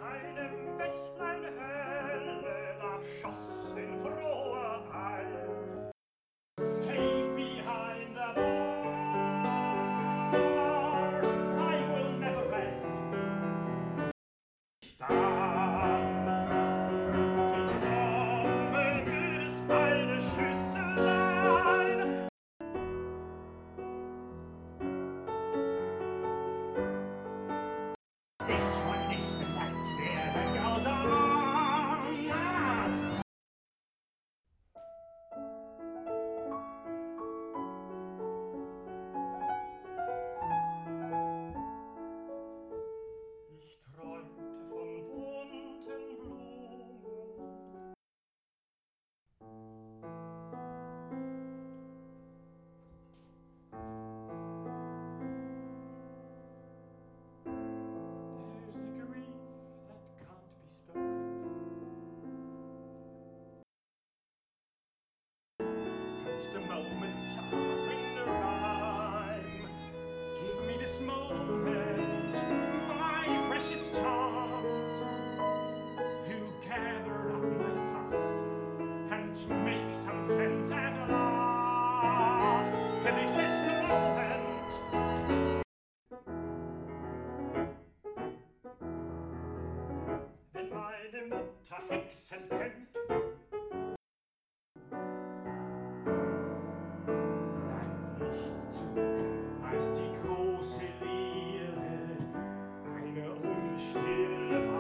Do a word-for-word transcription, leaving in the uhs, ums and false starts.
einem Bächlein helle, da schoss in froher Eil. Safe behind the bars, I will never rest. Dann, die Trommel ist eine Schüssel sein. Ich war nicht leid, wäre grausam. Ich träumte von bunten Blumen. There's a grief that can't be spoken. It's the moment I bring the rhyme. Give me this moment, my precious chance, to gather up my past and to make some sense at last. And this is the moment. Wenn meine Mutter Hexen kennt, bleibt nichts zurück als die große Leere, eine unstillbare